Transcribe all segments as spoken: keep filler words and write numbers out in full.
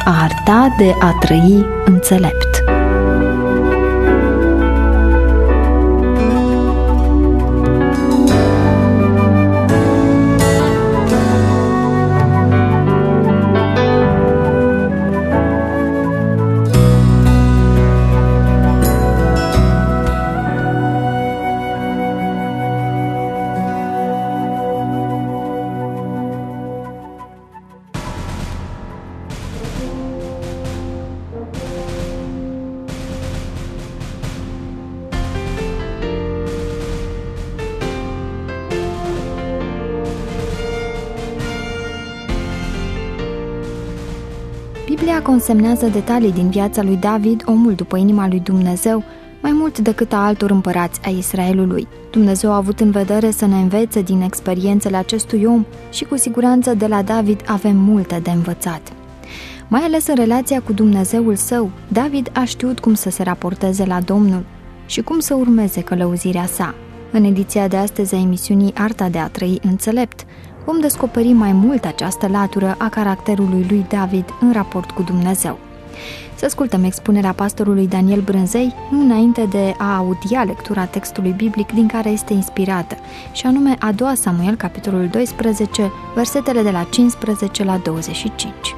a arta de a trăi înțelept. Biblia consemnează detalii din viața lui David, omul după inima lui Dumnezeu, mai mult decât a altor împărați ai Israelului. Dumnezeu a avut în vedere să ne învețe din experiențele acestui om și cu siguranță de la David avem multe de învățat. Mai ales în relația cu Dumnezeul său, David a știut cum să se raporteze la Domnul și cum să urmeze călăuzirea sa. În ediția de astăzi a emisiunii Arta de a trăi înțelept, vom descoperi mai mult această latură a caracterului lui David în raport cu Dumnezeu. Să ascultăm expunerea pastorului Daniel Brânzei, nu înainte de a audia lectura textului biblic din care este inspirată, și anume a doua Samuel, capitolul doisprezece, versetele de la cincisprezece la douăzeci și cinci.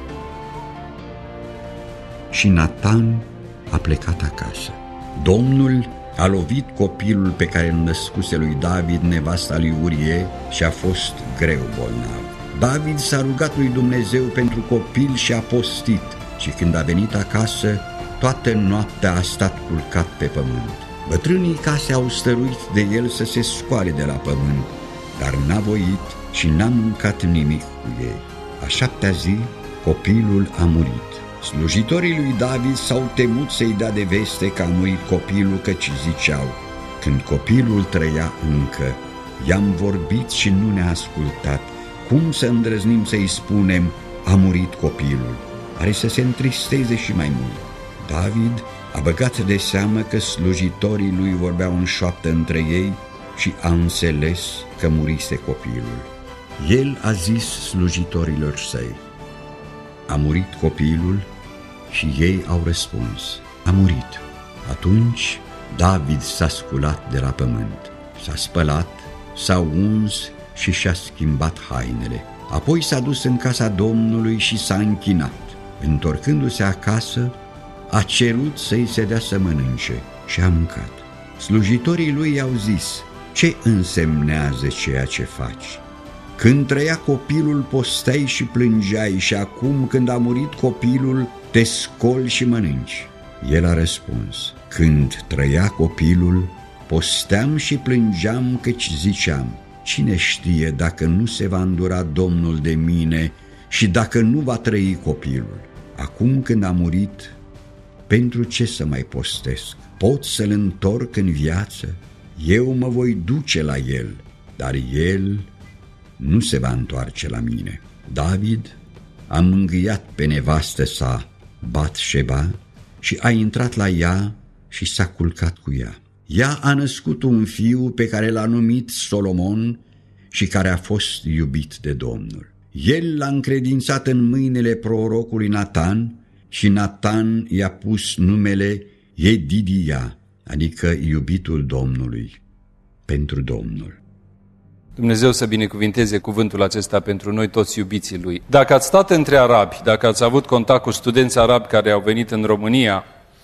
Și Natan a plecat acasă. Domnul a lovit copilul pe care îl născuse lui David, nevasta lui Urie, și a fost greu bolnav. David s-a rugat lui Dumnezeu pentru copil și a postit, și când a venit acasă, toată noaptea a stat culcat pe pământ. Bătrânii case au stăruit de el să se scoale de la pământ, dar n-a voit și n-a mâncat nimic cu ei. A șaptea zi, copilul a murit. Slujitorii lui David s-au temut să-i dea de veste că a murit copilul, căci ziceau: când copilul trăia încă, i-am vorbit și nu ne-a ascultat. Cum să îndrăznim să-i spunem: a murit copilul? Are să se întristeze și mai mult. David a băgat de seamă că slujitorii lui vorbeau în șoaptă între ei și a înțeles că murise copilul. El a zis slujitorilor săi: a murit copilul? Și ei au răspuns: a murit. Atunci David s-a sculat de la pământ, s-a spălat, s-a uns și și-a schimbat hainele. Apoi s-a dus în casa Domnului și s-a închinat. Întorcându-se acasă, a cerut să-i se dea să mănânce și a mâncat. Slujitorii lui i-au zis: ce însemnează ceea ce faci? Când trăia copilul posteai și plângeai, și acum când a murit copilul te scoli și mănânci. El a răspuns: când trăia copilul posteam și plângeam, căci ziceam: cine știe dacă nu se va îndura Domnul de mine și dacă nu va trăi copilul. Acum când a murit, pentru ce să mai postesc? Pot să-l întorc în viață? Eu mă voi duce la el, dar el nu se va întoarce la mine. David a mângâiat pe nevastă sa, Bat-șeba, și a intrat la ea și s-a culcat cu ea. Ea a născut un fiu pe care l-a numit Solomon și care a fost iubit de Domnul. El l-a încredințat în mâinile prorocului Natan și Natan i-a pus numele Yedidia, adică iubitul Domnului, pentru Domnul. Dumnezeu să binecuvinteze cuvântul acesta pentru noi toți iubiții Lui. Dacă ați stat între arabi, dacă ați avut contact cu studenți arabi care au venit în România,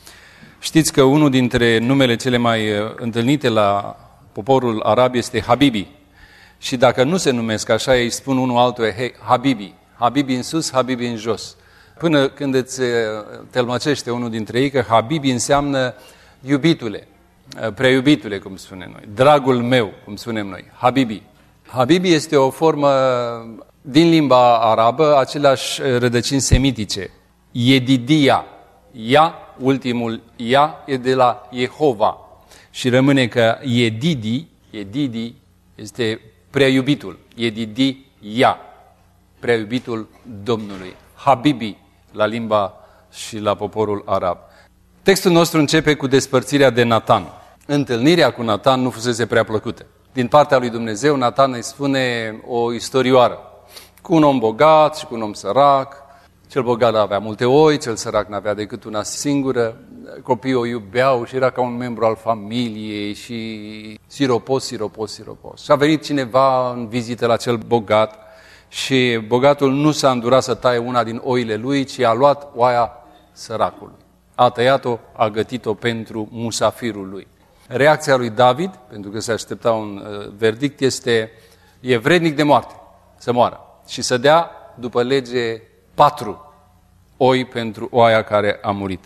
știți că unul dintre numele cele mai întâlnite la poporul arab este Habibi. Și dacă nu se numesc așa, ei spun unul altuia: hey, Habibi, Habibi în sus, Habibi în jos. Până când îți tălmăcește unul dintre ei că Habibi înseamnă iubitule, preiubitule, cum spunem noi, dragul meu, cum spunem noi, Habibi. Habibi este o formă din limba arabă, aceleași rădăcini semitice. Yedidia, ea, ultimul ea, e de la Jehova. Și rămâne că Yedidi, Yedidi este prea iubitul. Yedidi, ea, prea iubitul Domnului. Habibi, la limba și la poporul arab. Textul nostru începe cu despărțirea de Natan. Întâlnirea cu Natan nu fusese prea plăcută. Din partea lui Dumnezeu, Natan îi spune o istorioară cu un om bogat și cu un om sărac, Cel bogat avea multe oi, cel sărac n-avea decât una singură, copiii o iubeau și era ca un membru al familiei și siropos, siropos, siropos. Și a venit cineva în vizită la cel bogat și bogatul nu s-a îndurat să taie una din oile lui, ci a luat oaia săracului. A tăiat-o, a gătit-o pentru musafirul lui. Reacția lui David, pentru că se aștepta un uh, verdict, este, e vrednic de moarte, să moară. Și să dea, după lege, patru oi pentru oaia care a murit.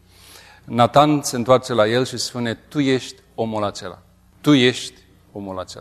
Natan se întoarce la el și spune, tu ești omul acela. Tu ești omul acela.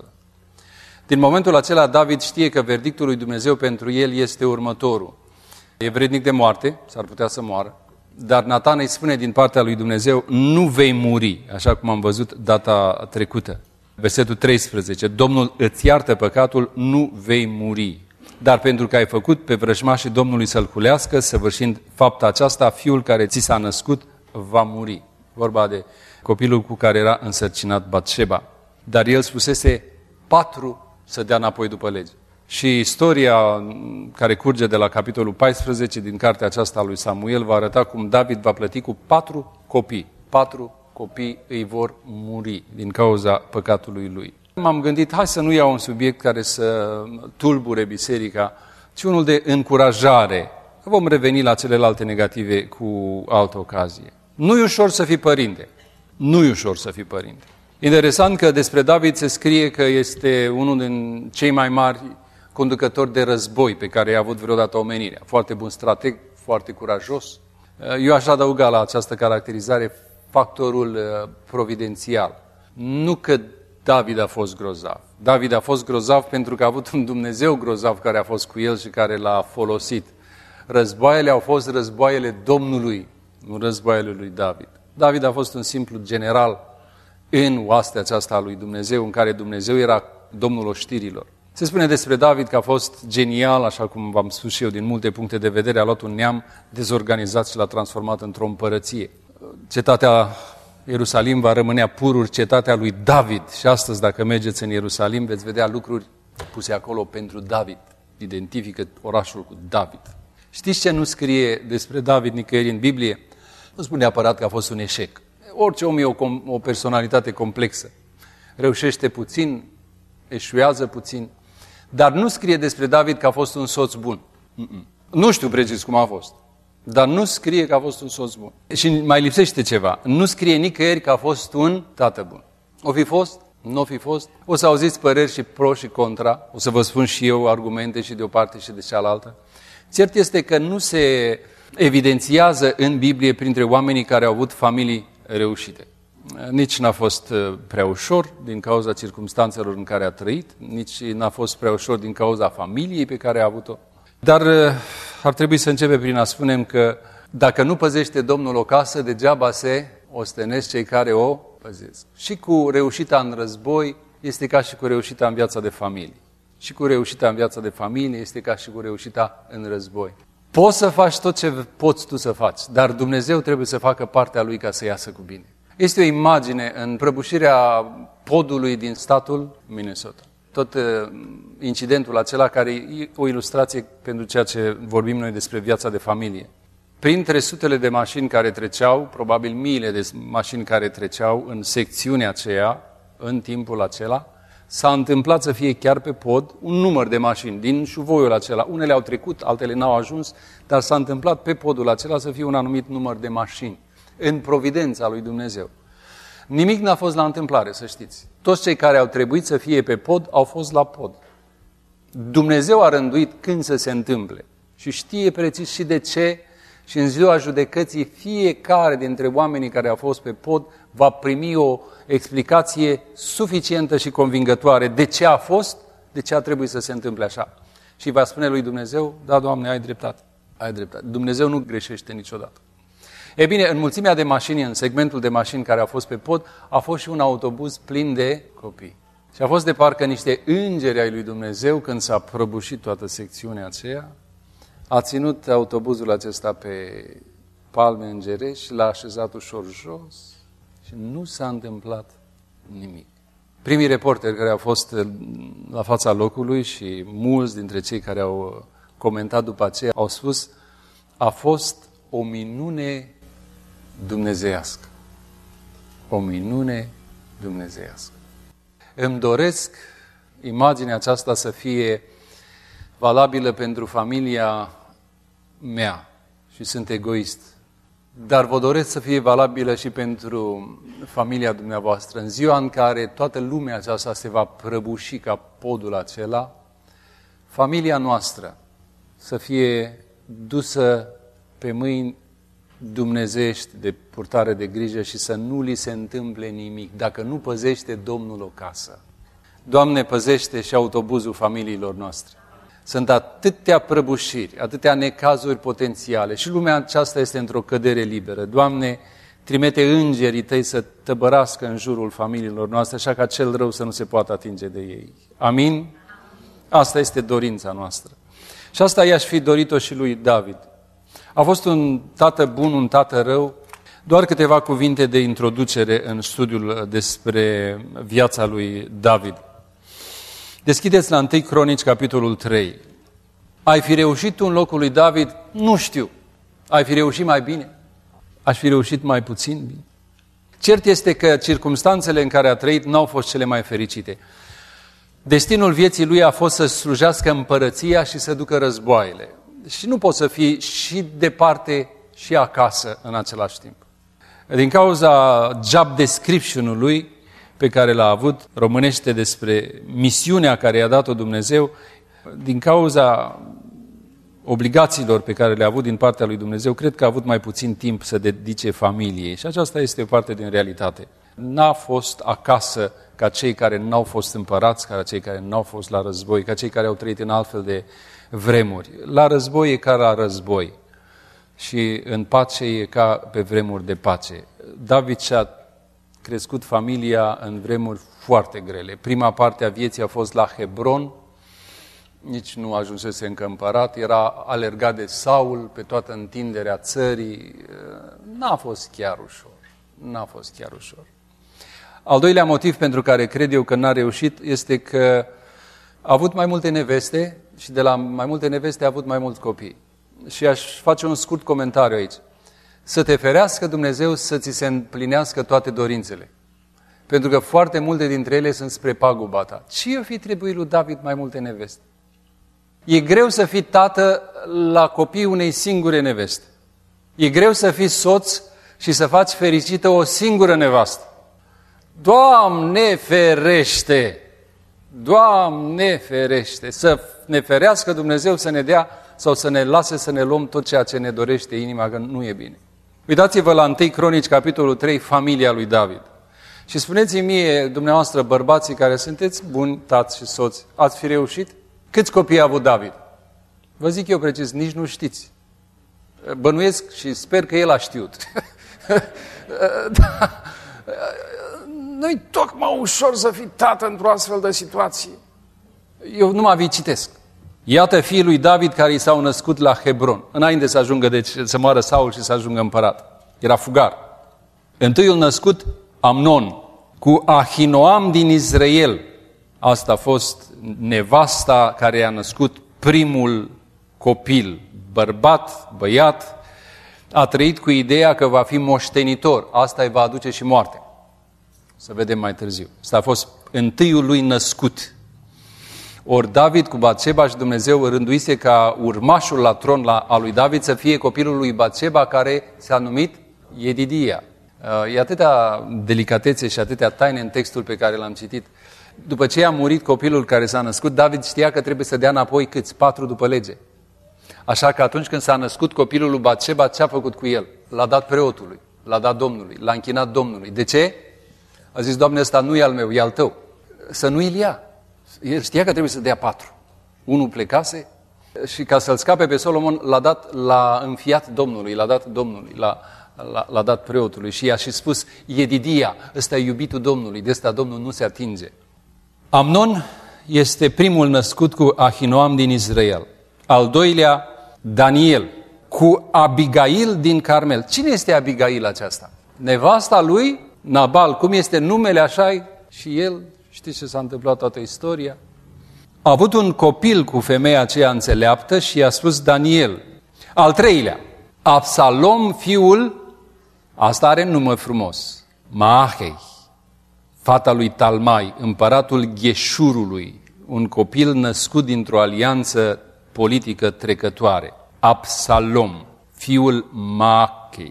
Din momentul acela, David știe că verdictul lui Dumnezeu pentru el este următorul. E vrednic de moarte, s-ar putea să moară, dar Natan îi spune din partea lui Dumnezeu, nu vei muri, așa cum am văzut data trecută. Versetul treisprezece, Domnul îți iartă păcatul, nu vei muri. Dar pentru că ai făcut pe vrăjmașii Domnului să-l culească, săvârșind fapta aceasta, fiul care ți s-a născut va muri. Vorba de copilul cu care era însărcinat Batșeba. Dar el spusese patru să dea înapoi după lege. Și istoria care curge de la capitolul paisprezece din cartea aceasta a lui Samuel va arăta cum David va plăti cu patru copii. Patru copii îi vor muri din cauza păcatului lui. M-am gândit, hai să nu iau un subiect care să tulbure biserica, ci unul de încurajare. Vom reveni la celelalte negative cu altă ocazie. Nu e ușor să fii părinte. Nu e ușor să fii părinte. Interesant că despre David se scrie că este unul din cei mai mari conducători de război pe care i-a avut vreodată omenirea. Foarte bun strateg, foarte curajos. Eu aș adăuga la această caracterizare factorul providențial. Nu că David a fost grozav. David a fost grozav pentru că a avut un Dumnezeu grozav care a fost cu el și care l-a folosit. Războaiele au fost războaiele Domnului, nu războaiele lui David. David a fost un simplu general în oastea aceasta a lui Dumnezeu, în care Dumnezeu era Domnul oștirilor. Se spune despre David că a fost genial, așa cum v-am spus și eu, din multe puncte de vedere, a luat un neam dezorganizat și l-a transformat într-o împărăție. Cetatea Ierusalim va rămânea pururi cetatea lui David și astăzi, dacă mergeți în Ierusalim, veți vedea lucruri puse acolo pentru David. Identifică orașul cu David. Știți ce nu scrie despre David nicăieri în Biblie? Nu spune neapărat că a fost un eșec. Orice om e o, o personalitate complexă. Reușește puțin, eșuează puțin, dar nu scrie despre David că a fost un soț bun. Mm-mm. Nu știu precis cum a fost, dar nu scrie că a fost un soț bun. Și mai lipsește ceva. Nu scrie nicăieri că a fost un tată bun. O fi fost? Nu o fi fost? O să auziți păreri și pro și contra. O să vă spun și eu argumente și de o parte și de cealaltă. Cert este că nu se evidențiază în Biblie printre oamenii care au avut familii reușite. Nici n-a fost prea ușor din cauza circumstanțelor în care a trăit, nici n-a fost prea ușor din cauza familiei pe care a avut-o. Dar ar trebui să începem prin a spune că dacă nu păzește Domnul o casă, degeaba se ostenesc cei care o păzesc. Și cu reușita în război este ca și cu reușita în viața de familie. Și cu reușita în viața de familie este ca și cu reușita în război. Poți să faci tot ce poți tu să faci, dar Dumnezeu trebuie să facă partea Lui ca să iasă cu bine. Este o imagine în prăbușirea podului din statul Minnesota. Tot uh, incidentul acela care e o ilustrație pentru ceea ce vorbim noi despre viața de familie. Printre sutele de mașini care treceau, probabil miile de mașini care treceau în secțiunea aceea, în timpul acela, s-a întâmplat să fie chiar pe pod un număr de mașini din șuvoiul acela. Unele au trecut, altele n-au ajuns, dar s-a întâmplat pe podul acela să fie un anumit număr de mașini. În providența lui Dumnezeu. Nimic n-a fost la întâmplare, să știți. Toți cei care au trebuit să fie pe pod au fost la pod. Dumnezeu a rânduit când să se întâmple și știe precis și de ce și în ziua judecății fiecare dintre oamenii care au fost pe pod va primi o explicație suficientă și convingătoare de ce a fost, de ce a trebuit să se întâmple așa. Și va spune lui Dumnezeu, da, Doamne, ai dreptate, ai dreptate. Dumnezeu nu greșește niciodată. E bine, în mulțimea de mașini, în segmentul de mașini care a fost pe pod, a fost și un autobuz plin de copii. Și a fost de parcă niște îngeri ai lui Dumnezeu când s-a prăbușit toată secțiunea aceea. A ținut autobuzul acesta pe palme îngerești și l-a așezat ușor jos și nu s-a întâmplat nimic. Primii reporteri care au fost la fața locului și mulți dintre cei care au comentat după aceea au spus: a fost o minune dumnezeiască. O minune dumnezeiască. Îmi doresc imaginea aceasta să fie valabilă pentru familia mea și sunt egoist. Dar vă doresc să fie valabilă și pentru familia dumneavoastră. În ziua în care toată lumea aceasta se va prăbuși ca podul acela, familia noastră să fie dusă pe mâini dumnezeiești de purtare de grijă și să nu li se întâmple nimic, dacă nu păzește Domnul o casă. Doamne, păzește și autobuzul familiilor noastre. Sunt atâtea prăbușiri, atâtea necazuri potențiale și lumea aceasta este într-o cădere liberă. Doamne, trimite îngerii Tăi să tăbărască în jurul familiilor noastre, așa ca cel rău să nu se poată atinge de ei. Amin? Asta este dorința noastră. Și asta i-aș fi dorit-o și lui David. A fost un tată bun, un tată rău. Doar câteva cuvinte de introducere în studiul despre viața lui David. Deschideți la întâi Cronici, capitolul trei. Ai fi reușit tu în locul lui David? Nu știu. Ai fi reușit mai bine? Aș fi reușit mai puțin bine? Cert este că circumstanțele în care a trăit n-au fost cele mai fericite. Destinul vieții lui a fost să slujească împărăția și să ducă războaiele. Și nu poți să fii și departe și acasă în același timp. Din cauza job description-ului pe care l-a avut, românește despre misiunea care i-a dat-o Dumnezeu, din cauza obligațiilor pe care le-a avut din partea lui Dumnezeu, cred că a avut mai puțin timp să dedice familiei. Și aceasta este o parte din realitate. N-a fost acasă ca cei care n-au fost împărați, ca cei care n-au fost la război, ca cei care au trăit în altfel de vremuri. La război e ca la război și în pace e ca pe vremuri de pace. David și-a crescut familia în vremuri foarte grele. Prima parte a vieții a fost la Hebron, nici nu ajunsese încă împărat, era alergat de Saul pe toată întinderea țării. N-a fost chiar ușor. N-a fost chiar ușor. Al doilea motiv pentru care cred eu că n-a reușit este că a avut mai multe neveste și de la mai multe neveste a avut mai mulți copii. Și aș face un scurt comentariu aici. Să te ferească Dumnezeu să ți se împlinească toate dorințele. Pentru că foarte multe dintre ele sunt spre paguba ta. Ce i-o fi trebuit lui David mai multe neveste? E greu să fii tată la copii unei singure neveste. E greu să fii soț și să faci fericită o singură nevastă. Doamne ferește! Doamne ferește! Să ne ferească Dumnezeu să ne dea sau să ne lase să ne luăm tot ceea ce ne dorește inima, că nu e bine. Uitați-vă la întâi Cronici, capitolul trei, familia lui David. Și spuneți-mi mie, dumneavoastră, bărbații care sunteți buni, tați și soți, ați fi reușit? Câți copii a avut David? Vă zic eu precis, nici nu știți. Bănuiesc și sper că el a știut. Da. Nu-i tocmai ușor să fii tată într-o astfel de situație. Eu numai vi citesc. Iată fiii lui David care i s-au născut la Hebron, înainte să ajungă, deci, să moară Saul și să ajungă împărat. Era fugar. Întâiul născut, Amnon, cu Ahinoam din Israel. Asta a fost nevasta care i-a născut primul copil, bărbat, băiat. A trăit cu ideea că va fi moștenitor. Asta îi va aduce și moarte. Să vedem mai târziu. Asta a fost întâiul lui născut. Ori David cu Batseba și Dumnezeu rânduise ca urmașul la tron la, al lui David să fie copilul lui Batseba, care s-a numit Yedidia. E atâtea delicatețe și atâtea taine în textul pe care l-am citit. După ce a murit copilul care s-a născut, David știa că trebuie să dea înapoi câți? Patru după lege. Așa că atunci când s-a născut copilul lui Batseba, ce a făcut cu el? L-a dat preotului, l-a dat Domnului, l-a închinat Domnului. De ce? A zis, Doamne, ăsta nu e al meu, e al tău. Să nu-i ia. El știa că trebuie să dea patru. Unul plecase și ca să-l scape pe Solomon, l-a dat, l-a înfiat Domnului, l-a dat Domnului, l-a, l-a, l-a dat preotului și i-a și spus, Yedidia, ăsta e iubitul Domnului, de ăsta Domnul nu se atinge. Amnon este primul născut cu Ahinoam din Israel. Al doilea, Daniel, cu Abigail din Carmel. Cine este Abigail aceasta? Nevasta lui Nabal. Cum este numele, așa și el. Știți ce s-a întâmplat toată istoria? A avut un copil cu femeia aceea înțeleaptă și i-a spus Daniel. Al treilea, Absalom, fiul, asta are nume frumos, Maachei, fata lui Talmai, împăratul Gheșurului, un copil născut dintr-o alianță politică trecătoare. Absalom, fiul Maachei.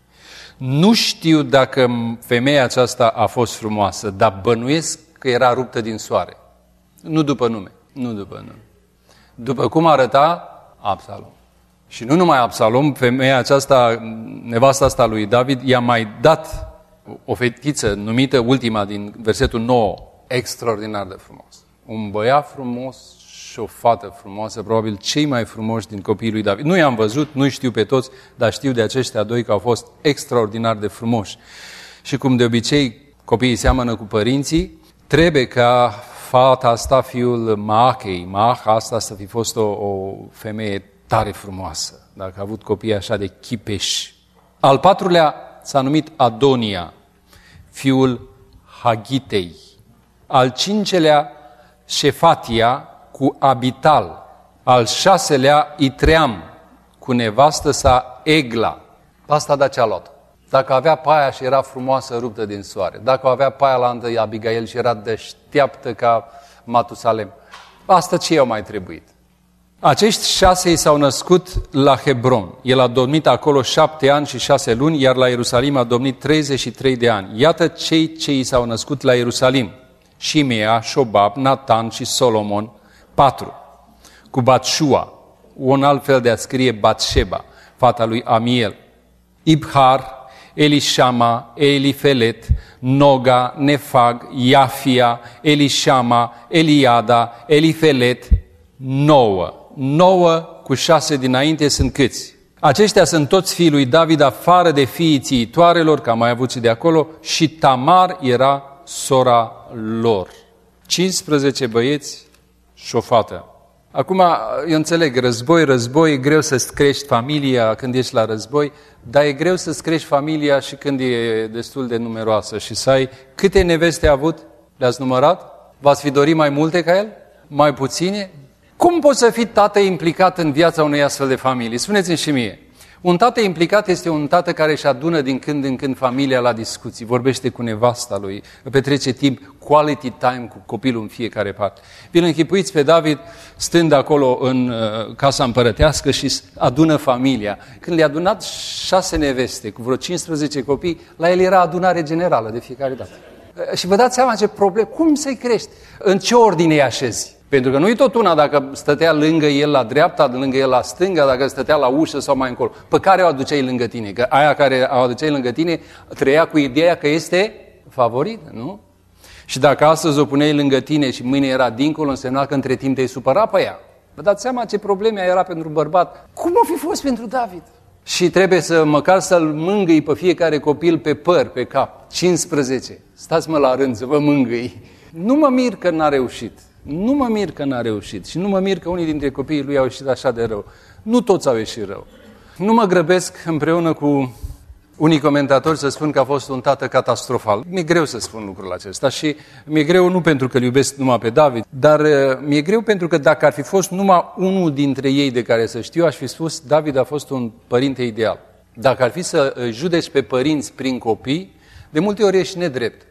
Nu știu dacă femeia aceasta a fost frumoasă, dar bănuiesc că era ruptă din soare. Nu după nume, nu după nume. După cum arăta Absalom. Și nu numai Absalom, femeia aceasta, nevasta asta lui David, i-a mai dat o fetiță numită, ultima din versetul nouă, extraordinar de frumos. Un băiat frumos și o fată frumoasă, probabil cei mai frumoși din copiii lui David. Nu i-am văzut, nu știu pe toți, dar știu de aceștia doi că au fost extraordinar de frumoși. Și cum de obicei copiii seamănă cu părinții, trebuie ca fata asta, fiul Maachei, Maacha asta să fi fost o, o femeie tare frumoasă, dacă a avut copii așa de chipeși. Al patrulea s-a numit Adonia, fiul Hagitei. Al cincelea Șefatia cu Abital. Al șaselea Itream cu nevastă sa Egla. Asta da ce-a luat. Dacă avea paia și era frumoasă, ruptă din soare. Dacă avea paia la întâi Abigail și era deșteaptă ca Matusalem. Asta ce i-au mai trebuit? Acești șase i s-au născut la Hebron. El a domnit acolo șapte ani și șase luni, iar la Ierusalim a domnit treizeci și trei de ani. Iată cei ce i s-au născut la Ierusalim. Șimea, Șobab, Natan și Solomon, patru. Cu Batșua, un alt fel de a scrie Batșeba, fata lui Amiel. Ibhar, Elishama, Elifelet, Noga, Nefag, Iafia, Elishama, Eliada, Elifelet, nouă. Nouă cu șase dinainte sunt câți? Aceștia sunt toți fiii lui David, afară de fiii țiitoarelor, că am mai avut și de acolo, și Tamar era sora lor. cincisprezece băieți și o fată. Acum, eu înțeleg, război, război, e greu să-ți crești familia când ești la război, dar e greu să-ți crești familia și când e destul de numeroasă și să ai... Câte neveste a avut? Le-ați numărat? V-ați fi dorit mai multe ca el? Mai puține? Cum poți să fii tată implicat în viața unei astfel de familii? Spuneți-mi și mie. Un tată implicat este un tată care își adună din când în când familia la discuții, vorbește cu nevasta lui, petrece timp, quality time cu copilul în fiecare parte. Vi-l închipuiți pe David stând acolo în uh, casa împărătească și adună familia. Când le-a adunat șase neveste cu vreo cincisprezece copii, la el era adunare generală de fiecare dată. Uh, și vă dați seama ce probleme, cum să-i crești? În ce ordine îi așezi? Pentru că nu-i tot una dacă stătea lângă el la dreapta, lângă el la stânga, dacă stătea la ușă sau mai încolo. Pe care o aduceai lângă tine? Că aia care o aduceai lângă tine trăia cu ideea că este favorită, nu? Și dacă astăzi o puneai lângă tine și mâine era dincolo, însemna că între timp te-ai supărat pe ea. Vă dați seama ce probleme era pentru bărbat? Cum o fi fost pentru David? Și trebuie să măcar să-l mângâi pe fiecare copil pe păr, pe cap. cincisprezece. Stați mă la rând să vă mângâi. Nu mă mir că n-a reușit. Nu mă mir că n-a reușit și nu mă mir că unii dintre copiii lui au ieșit așa de rău. Nu toți au ieșit rău. Nu mă grăbesc împreună cu unii comentatori să spun că a fost un tată catastrofal. Mi-e greu să spun lucrul acesta și mi-e greu nu pentru că îl iubesc numai pe David, dar mi-e greu pentru că dacă ar fi fost numai unul dintre ei de care să știu, aș fi spus David a fost un părinte ideal. Dacă ar fi să judeci pe părinți prin copii, de multe ori ești nedrept.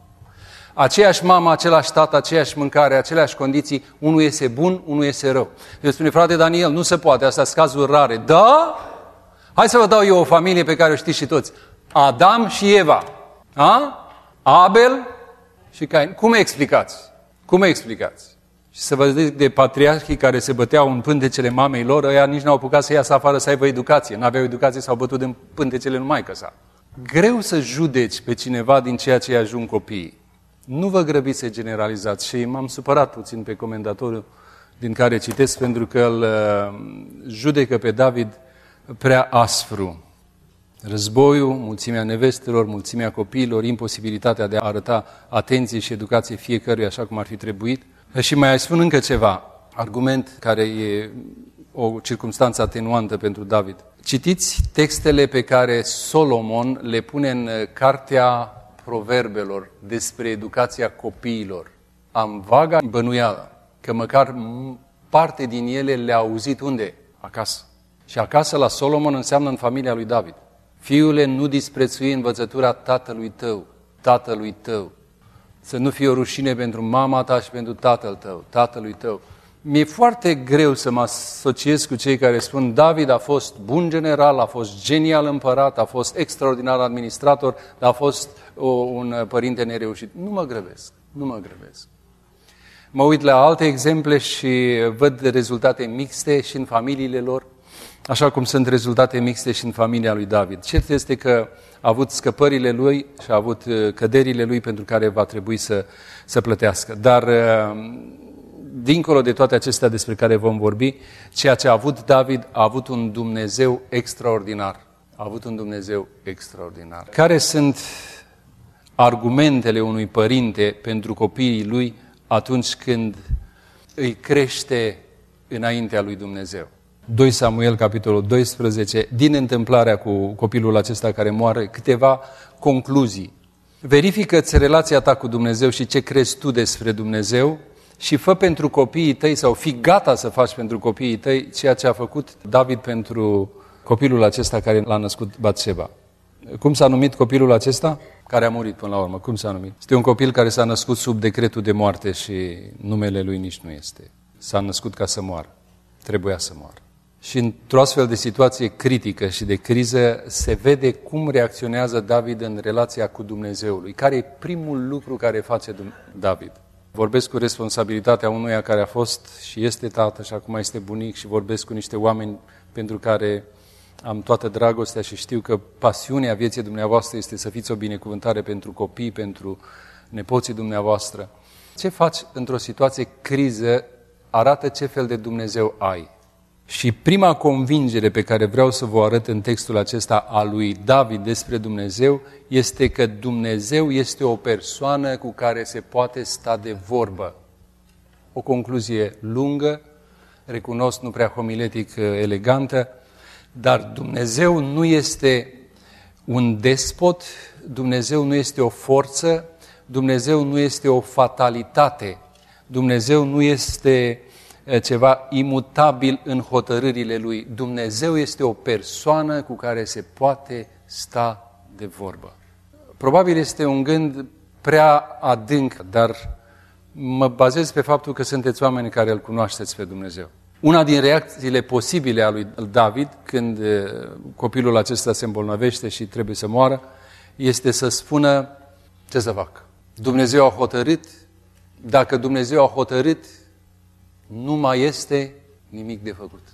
Aceeași mamă, același tată, aceeași mâncare, aceleași condiții, unul iese bun, unul iese rău. Eu spune, frate Daniel, nu se poate, astea sunt cazuri rare. Da? Hai să vă dau eu o familie pe care o știți și toți. Adam și Eva. A? Abel și Cain. Cum explicați? Cum explicați? Și să vă zic de patriarhii care se băteau în pântecele mamei lor, ăia nici n-au apucat să iasă afară să aibă educație. N-aveau educație, s-au bătut în pântecele lui maică sa. Greu să judeci pe cineva din ceea ce ajung copiii. Nu vă grăbiți să generalizați și m-am supărat puțin pe comentatorul din care citesc pentru că îl judecă pe David prea aspru. Războiul, mulțimea nevestelor, mulțimea copiilor, imposibilitatea de a arăta atenție și educație fiecăruia așa cum ar fi trebuit. Și mai spun încă ceva, argument care e o circumstanță atenuantă pentru David. Citiți textele pe care Solomon le pune în cartea Proverbelor despre educația copiilor. Am vaga bănuială că măcar parte din ele le-a auzit unde? Acasă. Și acasă la Solomon înseamnă în familia lui David. Fiule, nu disprețui învățătura tatălui tău, tatălui tău. Să nu fie o rușine pentru mama ta și pentru tatăl tău, tatălui tău. Mi-e foarte greu să mă asociez cu cei care spun David a fost bun general, a fost genial împărat, a fost extraordinar administrator, dar a fost o, un părinte nereușit. Nu mă grăbesc, nu mă grăbesc. Mă uit la alte exemple și văd rezultate mixte și în familiile lor, așa cum sunt rezultate mixte și în familia lui David. Cert este că a avut scăpările lui și a avut căderile lui pentru care va trebui să, să plătească. Dar dincolo de toate acestea despre care vom vorbi, ceea ce a avut David a avut un Dumnezeu extraordinar. A avut un Dumnezeu extraordinar. Care sunt argumentele unui părinte pentru copiii lui atunci când îi crește înaintea lui Dumnezeu? doi Samuel, capitolul doisprezece, din întâmplarea cu copilul acesta care moare, câteva concluzii. Verifică-ți relația ta cu Dumnezeu și ce crezi tu despre Dumnezeu și fă pentru copiii tăi sau fii gata să faci pentru copiii tăi ceea ce a făcut David pentru copilul acesta care l-a născut Batseba. Cum s-a numit copilul acesta? Care a murit până la urmă. Cum s-a numit? Este un copil care s-a născut sub decretul de moarte și numele lui nici nu este. S-a născut ca să moară. Trebuia să moară. Și într-o astfel de situație critică și de criză se vede cum reacționează David în relația cu Dumnezeul lui. Care e primul lucru care face David? Vorbesc cu responsabilitatea unuia care a fost și este tată și acum este bunic și vorbesc cu niște oameni pentru care am toată dragostea și știu că pasiunea vieții dumneavoastră este să fiți o binecuvântare pentru copii, pentru nepoții dumneavoastră. Ce faci într-o situație criză arată ce fel de Dumnezeu ai. Și prima convingere pe care vreau să vă arăt în textul acesta al lui David despre Dumnezeu este că Dumnezeu este o persoană cu care se poate sta de vorbă. O concluzie lungă, recunosc, nu prea homiletic elegantă, dar Dumnezeu nu este un despot, Dumnezeu nu este o forță, Dumnezeu nu este o fatalitate, Dumnezeu nu este ceva imutabil în hotărârile lui. Dumnezeu este o persoană cu care se poate sta de vorbă. Probabil este un gând prea adânc, dar mă bazez pe faptul că sunteți oameni care îl cunoașteți pe Dumnezeu. Una din reacțiile posibile a lui David, când copilul acesta se îmbolnăvește și trebuie să moară, este să spună, ce să fac? Dumnezeu a hotărât, dacă Dumnezeu a hotărât, nu mai este nimic de făcut.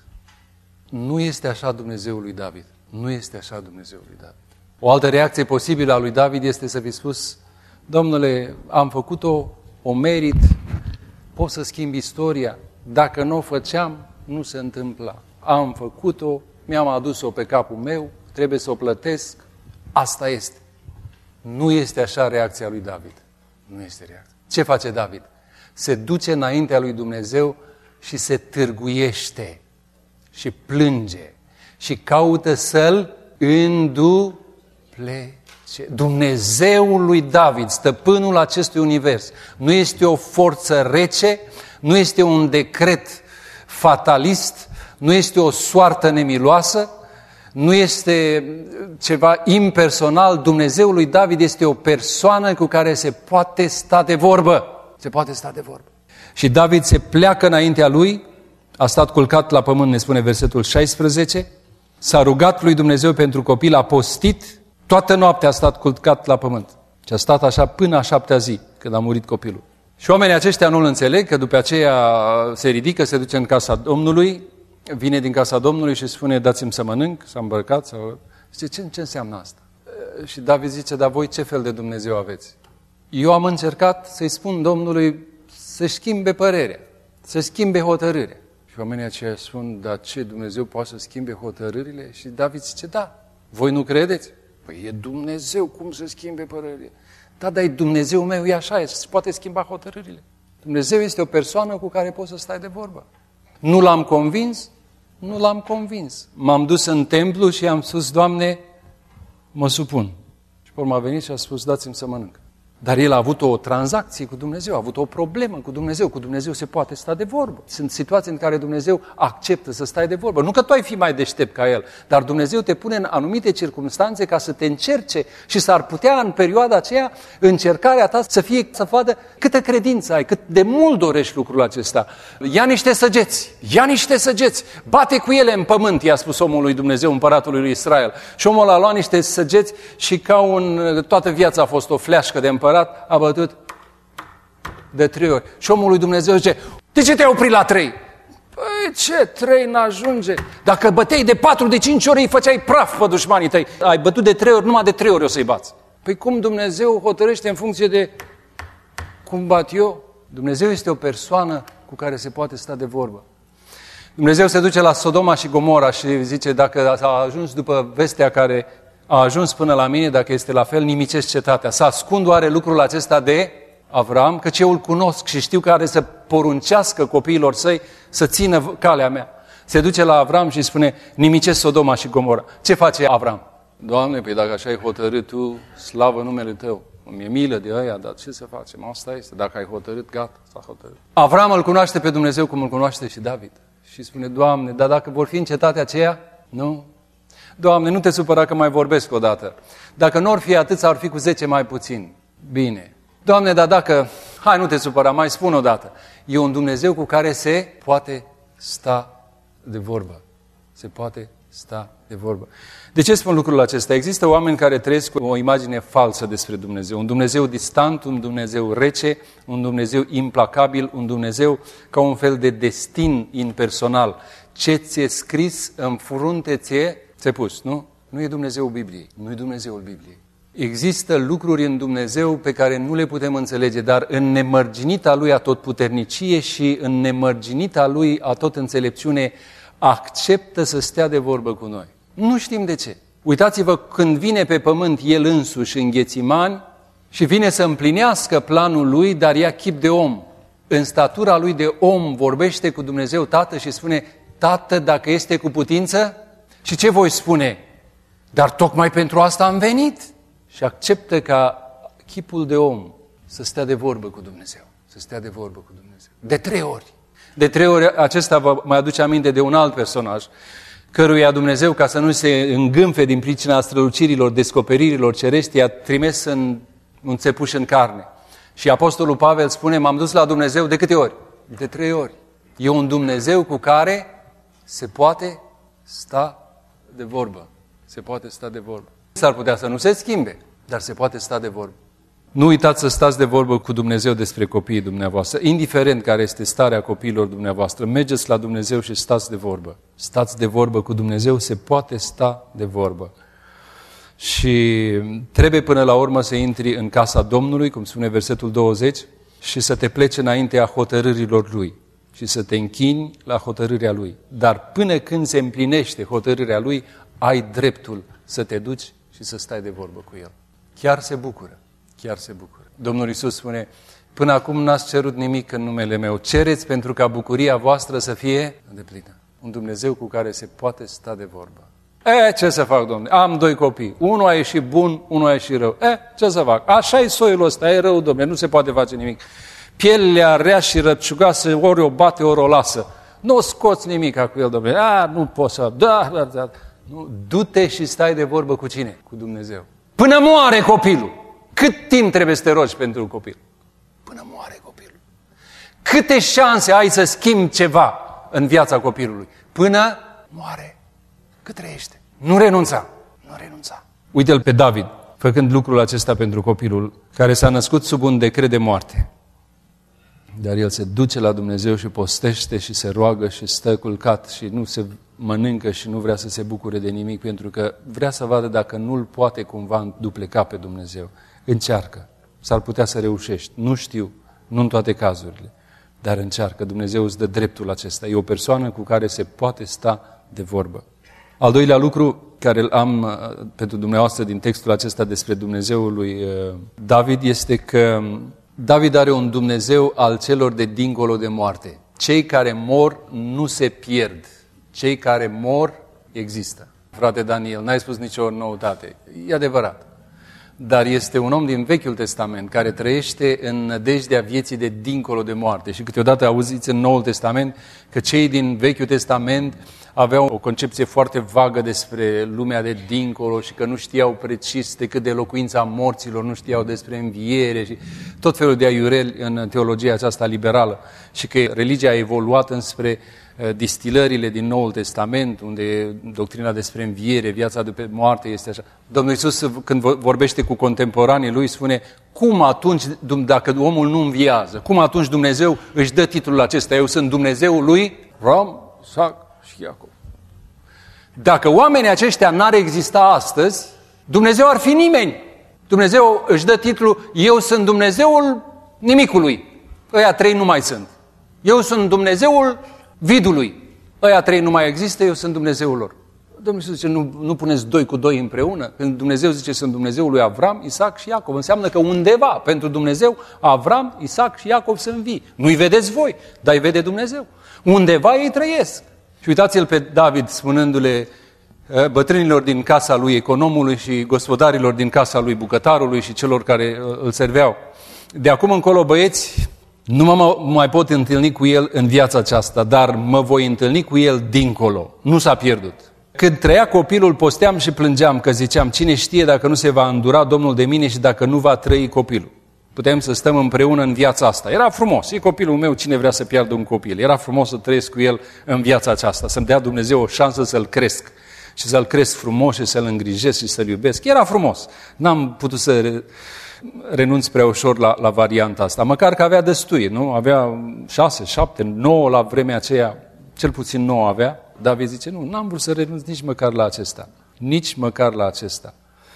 Nu este așa Dumnezeul lui David. Nu este așa Dumnezeul lui David. O altă reacție posibilă a lui David este să fi spus, Domnule, am făcut-o, o merit, pot să schimb istoria. Dacă nu o făceam, nu se întâmpla. Am făcut-o, mi-am adus-o pe capul meu, trebuie să o plătesc, asta este. Nu este așa reacția lui David. Nu este reacția. Ce face David? Se duce înaintea lui Dumnezeu și se târguiește și plânge și caută să-l înduplece. Dumnezeul lui David, stăpânul acestui univers, nu este o forță rece, nu este un decret fatalist, nu este o soartă nemiloasă, nu este ceva impersonal. Dumnezeul lui David este o persoană cu care se poate sta de vorbă. Se poate sta de vorbă. Și David se pleacă înaintea lui, a stat culcat la pământ, ne spune versetul șaisprezece, s-a rugat lui Dumnezeu pentru copil, a postit, toată noaptea a stat culcat la pământ. Și a stat așa până a șaptea zi, când a murit copilul. Și oamenii aceștia nu-l înțeleg, că după aceea se ridică, se duce în casa Domnului, vine din casa Domnului și spune, dați-mi să mănânc, s-a îmbrăcat. Sau... Zice, ce, ce înseamnă asta? Și David zice, dar voi ce fel de Dumnezeu aveți? Eu am încercat să-i spun Domnului să-și schimbe părerea, să schimbe hotărârea. Și oamenii aceia spun, dar ce, Dumnezeu poate să schimbe hotărârile? Și David zice, da, voi nu credeți? Păi e Dumnezeu, cum să schimbe părerile? Da, dar e Dumnezeu meu, e așa, se poate schimba hotărârile. Dumnezeu este o persoană cu care poți să stai de vorbă. Nu l-am convins? Nu l-am convins. M-am dus în templu și am spus, Doamne, mă supun. Și pe urmă a venit și a spus, dați-mi să mănânc. Dar el a avut o tranzacție cu Dumnezeu, a avut o problemă cu Dumnezeu. Cu Dumnezeu se poate sta de vorbă. Sunt situații în care Dumnezeu acceptă să stai de vorbă. Nu că tu ai fi mai deștept ca El, dar Dumnezeu te pune în anumite circunstanțe ca să te încerce și s-ar putea în perioada aceea încercarea ta să fie, să vadă câtă credință ai, cât de mult dorești lucrul acesta. Ia niște săgeți, ia niște săgeți, bate cu ele în pământ, i-a spus omul lui Dumnezeu, împăratului lui Israel. Și omul a luat niște săgeți și ca un, toată viața a fost o fleașcă de împărat, a bătut de trei ori. Și omul lui Dumnezeu zice, de ce te-ai oprit la trei? Păi ce, trei n-ajunge. Dacă băteai de patru, de cinci ori, îi făceai praf pe dușmanii tăi. Ai bătut de trei ori, numai de trei ori o să-i bați. Păi cum Dumnezeu hotărăște în funcție de cum bat eu? Dumnezeu este o persoană cu care se poate sta de vorbă. Dumnezeu se duce la Sodoma și Gomora și zice, dacă a ajuns după vestea care a ajuns până la mine, dacă este la fel, nimicesc cetatea. Să ascund oare lucrul acesta de Avram, căci eu îl cunosc și știu că are să poruncească copiilor săi să țină calea mea. Se duce la Avram și spune, nimicesc Sodoma și Gomora. Ce face Avram? Doamne, păi dacă așa ai hotărât tu, slavă numele Tău. Mi-e milă de aia, dar ce să facem? Asta este. Dacă ai hotărât, gata, s-a hotărât. Avram îl cunoaște pe Dumnezeu cum îl cunoaște și David. Și spune, Doamne, dar dacă vor fi în cetatea aceea, nu? Doamne, nu te supăra că mai vorbesc odată. Dacă nu ar fi atât, ar fi cu zece mai puțin. Bine. Doamne, dar dacă, hai, nu te supăra, mai spun odată. E un Dumnezeu cu care se poate sta de vorbă. Se poate sta de vorbă. De ce spun lucrul acesta? Există oameni care trăiesc cu o imagine falsă despre Dumnezeu. Un Dumnezeu distant, un Dumnezeu rece, un Dumnezeu implacabil, un Dumnezeu ca un fel de destin impersonal. Ce ți-e scris în frunte ție, ți-e pus, nu? Nu e Dumnezeul Bibliei, nu e Dumnezeul Bibliei. Există lucruri în Dumnezeu pe care nu le putem înțelege, dar în nemărginita Lui atotputernicie și în nemărginita Lui atot înțelepciune acceptă să stea de vorbă cu noi. Nu știm de ce. Uitați-vă, când vine pe pământ El însuși în Ghețimani și vine să împlinească planul Lui, dar ia chip de om. În statura Lui de om vorbește cu Dumnezeu Tată și spune, Tată, dacă este cu putință, și ce voi spune? Dar tocmai pentru asta am venit. Și acceptă ca chipul de om să stea de vorbă cu Dumnezeu. Să stea de vorbă cu Dumnezeu. De trei ori. De trei ori acesta vă mai aduce aminte de un alt personaj, căruia Dumnezeu, ca să nu se îngânfe din pricina strălucirilor, descoperirilor cerești, i-a trimis în un țepuș în carne. Și Apostolul Pavel spune, m-am dus la Dumnezeu de câte ori? De trei ori. E un Dumnezeu cu care se poate sta de vorbă. Se poate sta de vorbă. S-ar putea să nu se schimbe, dar se poate sta de vorbă. Nu uitați să stați de vorbă cu Dumnezeu despre copiii dumneavoastră, indiferent care este starea copiilor dumneavoastră. Mergeți la Dumnezeu și stați de vorbă. Stați de vorbă cu Dumnezeu, se poate sta de vorbă. Și trebuie până la urmă să intri în casa Domnului, cum spune versetul douăzeci, și să te pleci înaintea hotărârilor Lui și să te închini la hotărârea Lui. Dar până când se împlinește hotărârea Lui, ai dreptul să te duci și să stai de vorbă cu El. Chiar se bucură, chiar se bucură. Domnul Iisus spune, până acum n-ați cerut nimic în numele meu, cereți pentru ca bucuria voastră să fie îndeplină. Un Dumnezeu cu care se poate sta de vorbă. E, ce să fac, Domnule? Am doi copii. Unul a ieșit bun, unul a ieșit rău. E, ce să fac? Așa e soiul ăsta, e rău, Domnule, nu se poate face nimic. Pielea rea și răciugasă, ori o bate, ori o lasă. Nu scoți nimic cu el, Domnule. A, nu poți să... Da, da, da. Nu, du-te și stai de vorbă cu cine? Cu Dumnezeu. Până moare copilul. Cât timp trebuie să te rogi pentru copil? Până moare copilul. Câte șanse ai să schimbi ceva în viața copilului? Până moare. Cât trăiește? Nu renunța. Nu renunța. Uite-l pe David, făcând lucrul acesta pentru copilul care s-a născut sub un decret de moarte. Dar el se duce la Dumnezeu și postește și se roagă și stă culcat și nu se mănâncă și nu vrea să se bucure de nimic, pentru că vrea să vadă dacă nu-l poate cumva dupleca pe Dumnezeu. Încearcă. S-ar putea să reușești. Nu știu, nu în toate cazurile, dar încearcă. Dumnezeu îți dă dreptul acesta. E o persoană cu care se poate sta de vorbă. Al doilea lucru care îl am pentru dumneavoastră din textul acesta despre Dumnezeul lui David este că David are un Dumnezeu al celor de dincolo de moarte. Cei care mor nu se pierd. Cei care mor există. Frate Daniel, n-ai spus nicio noutate. E adevărat. dar este un om din Vechiul Testament care trăiește în nădejdea vieții de dincolo de moarte. Și câteodată auziți în Noul Testament că cei din Vechiul Testament aveau o concepție foarte vagă despre lumea de dincolo și că nu știau precis decât de locuința morților, nu știau despre înviere și tot felul de aiureli în teologia aceasta liberală. Și că religia a evoluat înspre distilările din Noul Testament, unde doctrina despre înviere, viața după moarte este așa. Domnul Iisus, când vorbește cu contemporanii lui, spune, cum atunci, dacă omul nu înviază, cum atunci Dumnezeu își dă titlul acesta, eu sunt Dumnezeul lui Ram, Isaac și Iacov. Dacă oamenii aceștia n-ar exista astăzi, Dumnezeu ar fi nimeni. Dumnezeu își dă titlul, eu sunt Dumnezeul nimicului. Ăia trei nu mai sunt. Eu sunt Dumnezeul vidului. Ăia trei nu mai există, eu sunt Dumnezeul lor. Domnul Iisus zice, nu, nu puneți doi cu doi împreună? Când Dumnezeu zice, sunt Dumnezeul lui Avram, Isaac și Iacov. Înseamnă că undeva, pentru Dumnezeu, Avram, Isaac și Iacov să învii. Nu-i vedeți voi, dar îi vede Dumnezeu. Undeva ei trăiesc. Și uitați-l pe David spunându-le bătrânilor din casa lui, economului și gospodarilor din casa lui, bucătarului și celor care îl serveau. De acum încolo, băieți, nu mă mai pot întâlni cu el în viața aceasta, dar mă voi întâlni cu el dincolo. Nu s-a pierdut. Când trăia copilul, posteam și plângeam, că ziceam, cine știe dacă nu se va îndura Domnul de mine și dacă nu va trăi copilul. Putem să stăm împreună în viața asta. Era frumos. E copilul meu, cine vrea să piardă un copil. Era frumos să trăiesc cu el în viața aceasta, să-mi dea Dumnezeu o șansă să-l cresc și să-l cresc frumos și să-l îngrijesc și să-l iubesc. Era frumos. N-am putut să re... renunț prea ușor la, la varianta asta. Măcar că avea destui, nu? Avea șase, șapte, nouă la vremea aceea, cel puțin nouă avea. David zice, nu, n-am vrut să renunț nici măcar la acesta. Nici măcar la acesta.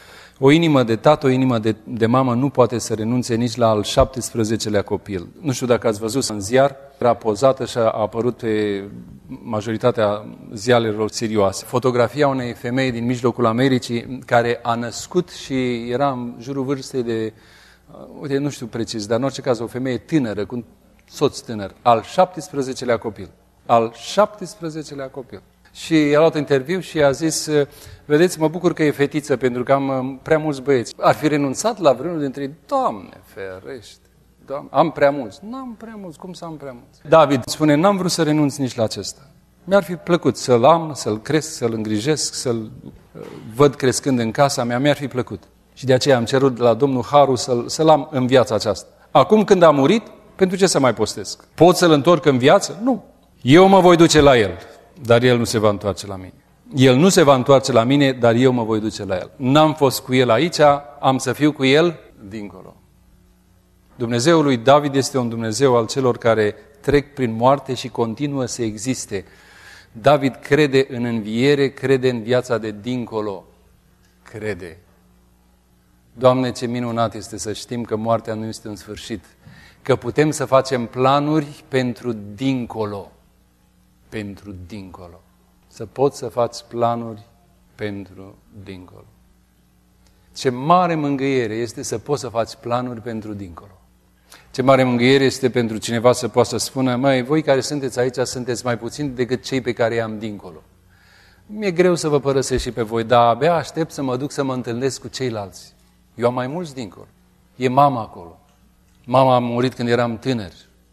O inimă de tată, o inimă de, de mamă nu poate să renunțe nici la al șaptesprezecelea copil. Nu știu dacă ați văzut în ziar, era pozată și a apărut pe majoritatea ziarelor serioase. Fotografia unei femei din mijlocul Americii care a născut și era în jurul vârstei de, uite, nu știu precis, dar în orice caz o femeie tânără, cu un soț tânăr, al șaptesprezecelea copil. Al șaptesprezecelea copil. Și i-a luat interviu și a zis, vedeți, mă bucur că e fetiță, pentru că am prea mulți băieți. Ar fi renunțat la vreunul dintre ei? Doamne, ferește, Doamne, am prea mulți. N-am prea mulți, cum să am prea mulți? David spune, n-am vrut să renunț nici la acesta. Mi-ar fi plăcut să-l am, să-l cresc, să-l îngrijesc, să-l văd crescând în casa mea, mi-ar fi plăcut. Și de aceea am cerut la Domnul harul să-l, să-l am în viața aceasta. Acum când a murit, pentru ce să mai postesc? Pot să-l întorc în viață? Nu. Eu mă voi duce la el, dar el nu se va întoarce la mine. El nu se va întoarce la mine, dar eu mă voi duce la el. N-am fost cu el aici, am să fiu cu el dincolo. Dumnezeul lui David este un Dumnezeu al celor care trec prin moarte și continuă să existe. David crede în înviere, crede în viața de dincolo. Crede. Doamne, ce minunat este să știm că moartea nu este un sfârșit, că putem să facem planuri pentru dincolo. Pentru dincolo. Să poți să faci planuri pentru dincolo. Ce mare mângâiere este să poți să faci planuri pentru dincolo. Ce mare mângâiere este pentru cineva să poată să spună, măi, voi care sunteți aici sunteți mai puțini decât cei pe care i-am dincolo. Mi-e greu să vă părăsesc și pe voi, dar abia aștept să mă duc să mă întâlnesc cu ceilalți. Eu am mai mulți dincolo. E mama acolo. Mama a murit când eram tânăr.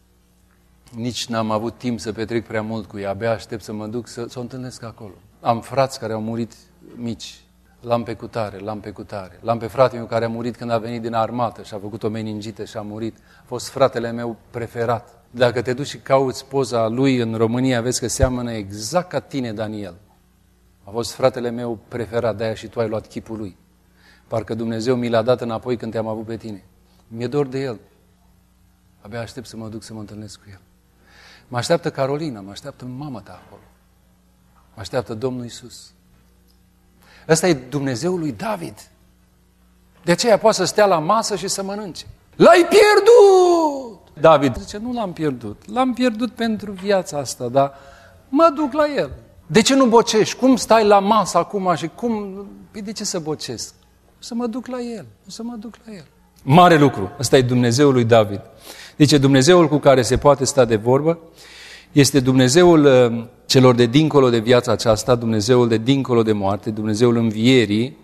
Nici n-am avut timp să petrec prea mult cu ea. Abia aștept să mă duc să, să o întâlnesc acolo. Am frați care au murit mici. L-am pe cutare, l-am pe cutare. L-am pe fratele meu care a murit când a venit din armată și a făcut o meningită și a murit. A fost fratele meu preferat. Dacă te duci și cauți poza lui în România, vezi că seamănă exact ca tine, Daniel. A fost fratele meu preferat, de-aia și tu ai luat chipul lui. Parcă Dumnezeu mi l-a dat înapoi când te-am avut pe tine. Mi-e dor de el. Abia aștept să mă duc să mă întâlnesc cu el. Mă așteaptă Carolina, mă așteaptă mama ta acolo. Mă așteaptă Domnul Iisus. Ăsta e Dumnezeul lui David. De aceea poate să stea la masă și să mănânce. L-ai pierdut! David zice, nu l-am pierdut. L-am pierdut pentru viața asta, dar mă duc la el. De ce nu bocești? Cum stai la masă acum și cum... Păi de ce să bocesc? O să mă duc la el. O să mă duc la el. Mare lucru. Ăsta e Dumnezeul lui David. Deci Dumnezeul cu care se poate sta de vorbă este Dumnezeul celor de dincolo de viața aceasta, Dumnezeul de dincolo de moarte, Dumnezeul învierii,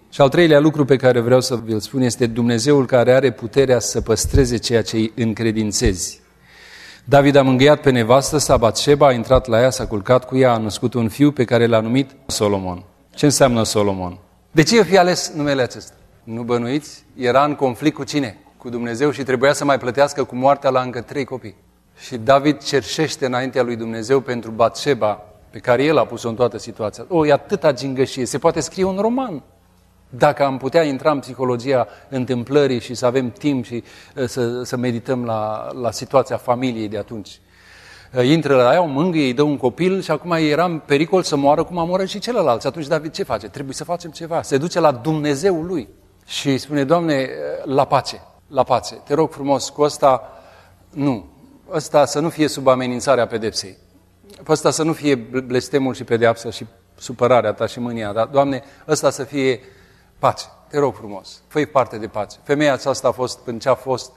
Și al treilea lucru pe care vreau să vi-l spun este Dumnezeul care are puterea să păstreze ceea ce îi încredințezi. David a mângâiat pe nevastă sa, Batșeba, a intrat la ea, s-a culcat cu ea, a născut un fiu pe care l-a numit Solomon. Ce înseamnă Solomon? De ce fi ales numele acesta? Nu bănuiți? Era în conflict cu cine? Cu Dumnezeu și trebuia să mai plătească cu moartea la încă trei copii. Și David cerșește înaintea lui Dumnezeu pentru Batșeba, pe care el a pus-o în toată situația. O, e atâta gingășie, se poate scrie un roman. Dacă am putea intra în psihologia întâmplării și să avem timp și să, să medităm la, la situația familiei de atunci. Intră la ea, o mângâie, îi dă un copil și acum era în pericol să moară cum a murit și celălalt. Și atunci David ce face? Trebuie să facem ceva. Se duce la Dumnezeul lui și îi spune, Doamne, la pace, la pace. Te rog frumos, cu ăsta, nu, ăsta să nu fie sub amenințarea pedepsei. Pe ăsta să nu fie blestemul și pedeapsa și supărarea ta și mânia ta. Doamne, ăsta să fie pace. Te rog frumos, fă-i parte de pace. Femeia aceasta a fost până ce a fost.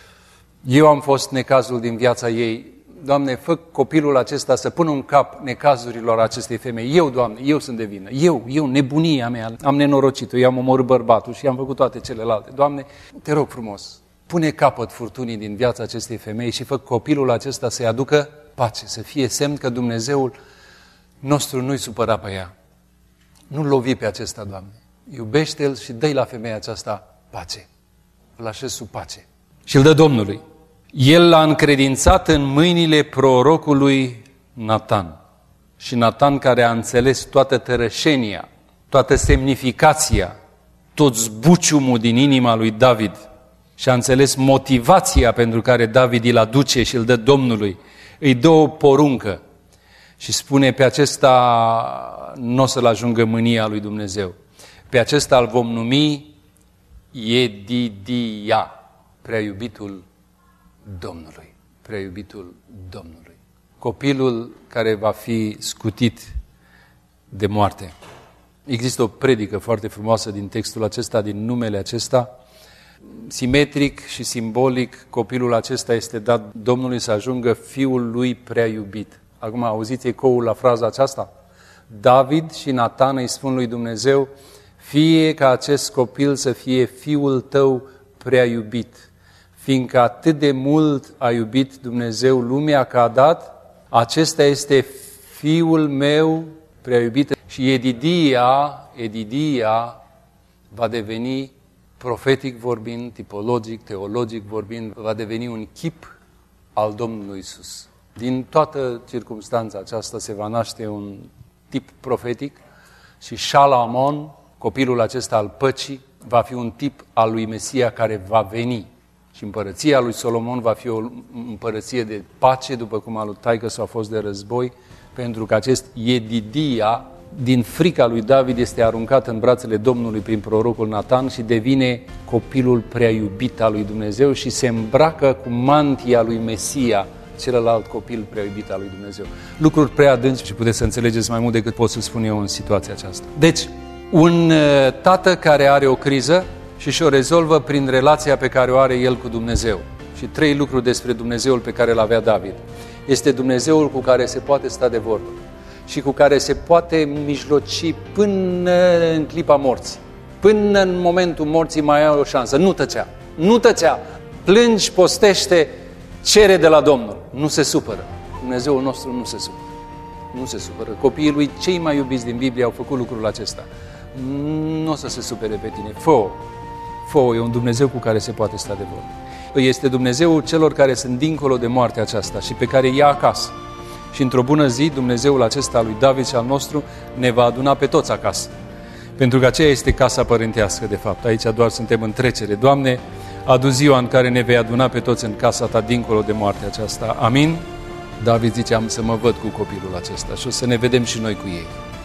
Eu am fost necazul din viața ei. Doamne, fă copilul acesta să pună un cap necazurilor acestei femei. Eu, Doamne, eu sunt de vină. Eu, eu, nebunia mea, am nenorocit-o, i-am omorât bărbatul și i-am făcut toate celelalte. Doamne, te rog frumos, pune capăt furtunii din viața acestei femei și fă copilul acesta să-i aducă pace, să fie semn că Dumnezeul nostru nu-i supăra pe ea. Nu-l lovi pe acesta, Doamne. Iubește-l și dă-i la femeia aceasta pace. Îl așezi sub pace. Și îl dă Domnului. El l-a încredințat în mâinile prorocului Natan. Și Natan, care a înțeles toată tărășenia, toată semnificația, tot zbuciumul din inima lui David și a înțeles motivația pentru care David îl aduce și îl dă Domnului, îi dă o poruncă și spune, pe acesta nu o să-l ajungă mânia lui Dumnezeu. Pe acesta îl vom numi Yedidia, prea iubitul Domnului, prea iubitul Domnului. Copilul care va fi scutit de moarte. Există o predică foarte frumoasă din textul acesta, din numele acesta. Simetric și simbolic, copilul acesta este dat Domnului să ajungă fiul lui prea iubit. Acum auziți ecoul la fraza aceasta? David și Natan îi spun lui Dumnezeu, fie ca acest copil să fie fiul tău prea iubit, fiindcă atât de mult a iubit Dumnezeu lumea că a dat, acesta este fiul meu prea iubit. Și Edidia, Edidia va deveni, profetic vorbind, tipologic, teologic vorbind, va deveni un chip al Domnului Iisus. Din toată circumstanța aceasta se va naște un tip profetic și Shalamon, copilul acesta al păcii, va fi un tip al lui Mesia care va veni. Și împărăția lui Solomon va fi o împărăție de pace, după cum a lui taică-su a fost de război, pentru că acest Yedidia, din frica lui David, este aruncat în brațele Domnului prin prorocul Natan și devine copilul prea iubit al lui Dumnezeu și se îmbracă cu mantia lui Mesia, celălalt copil prea iubit al lui Dumnezeu. Lucruri prea adânci și puteți să înțelegeți mai mult decât pot să spun eu în situația aceasta. Deci, un tată care are o criză și și-o rezolvă prin relația pe care o are el cu Dumnezeu. Și trei lucruri despre Dumnezeul pe care îl avea David. Este Dumnezeul cu care se poate sta de vorbă și cu care se poate mijloci până în clipa morții. Până în momentul morții mai ai o șansă. Nu tăcea, nu tăcea. Plângi, postește, cere de la Domnul. Nu se supără. Dumnezeul nostru nu se supără. Nu se supără. Copiii lui cei mai iubiți din Biblie au făcut lucrul acesta. Nu o să se supere pe tine. Fă-o. Fă-o. E un Dumnezeu cu care se poate sta de vorbă. Este Dumnezeul celor care sunt dincolo de moartea aceasta și pe care ia acasă. Și într-o bună zi, Dumnezeul acesta al lui David și al nostru ne va aduna pe toți acasă. Pentru că aceea este casa părintească, de fapt. Aici doar suntem în trecere. Doamne, adu ziua în care ne vei aduna pe toți în casa Ta dincolo de moartea aceasta. Amin? David zice, am să mă văd cu copilul acesta și o să ne vedem și noi cu ei.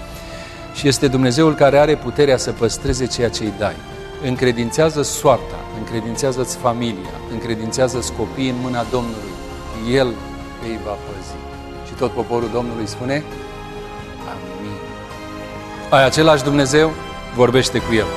Și este Dumnezeul care are puterea să păstreze ceea ce îi dai. Încredințează soarta, încredințează-ți familia, încredințează-ți copiii în mâna Domnului. El îi va păzi. Și tot poporul Domnului spune, amin. Ai același Dumnezeu? Vorbește cu El.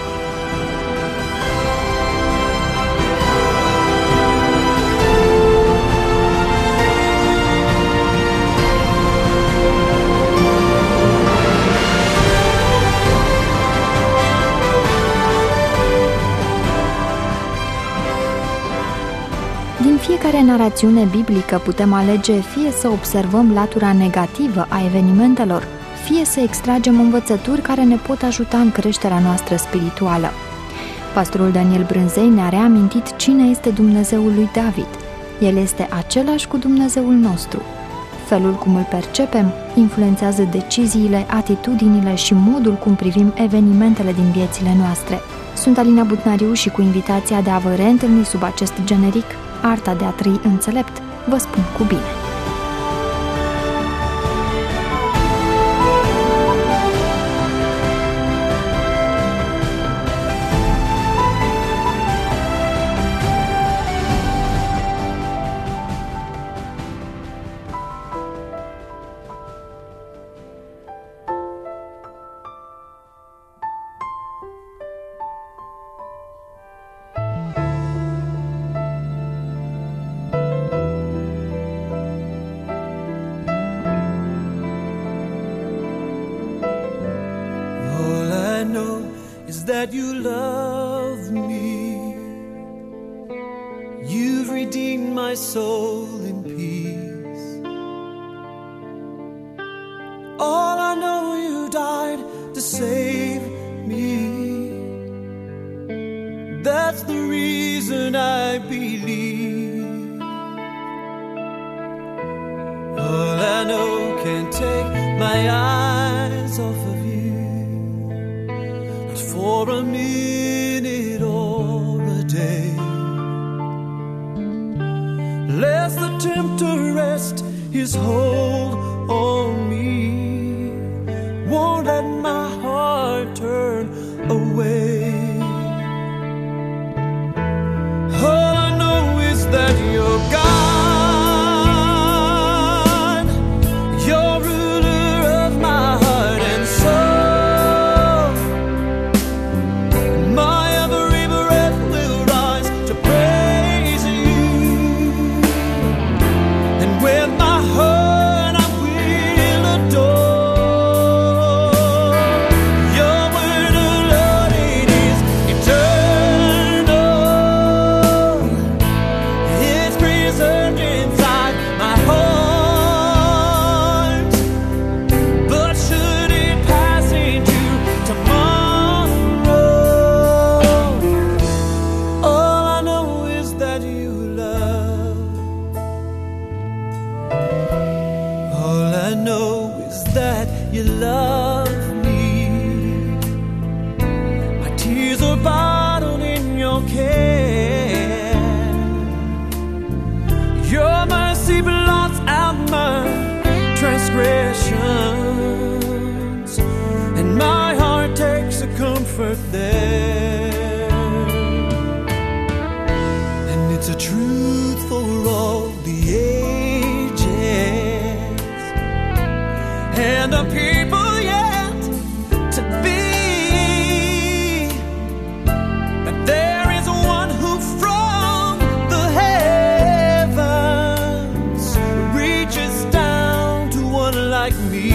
fiecare narațiune biblică putem alege fie să observăm latura negativă a evenimentelor, fie să extragem învățături care ne pot ajuta în creșterea noastră spirituală. Pastorul Daniel Brânzei ne-a reamintit cine este Dumnezeul lui David. El este același cu Dumnezeul nostru. Felul cum îl percepem influențează deciziile, atitudinile și modul cum privim evenimentele din viețile noastre. Sunt Alina Butnariu și cu invitația de a vă reîntâlni sub acest generic, Arta de a trăi înțelept, vă spun cu bine! That you love me, you've redeemed my soul in peace. All I know, you died to save me. That's the reason I believe. All I know can't take my eyes off of you for a minute or a day, lest the tempter rest his hold on me, won't let my heart turn away. All I know is that you're God. Comfort there, and it's a truth for all the ages and the people yet to be, but there is one who from the heavens reaches down to one like me.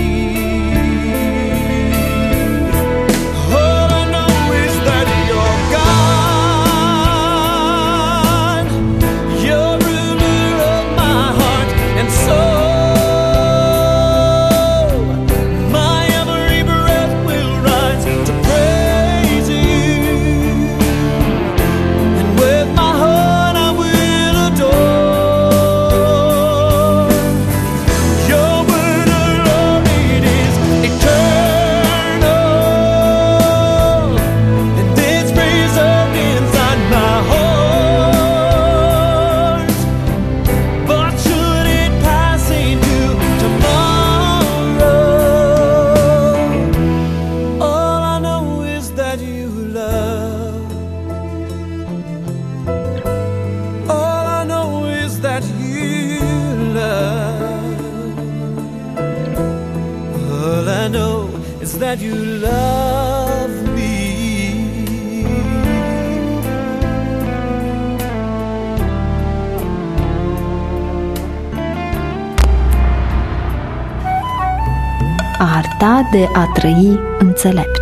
That you love me. Arta de a trăi înțelept.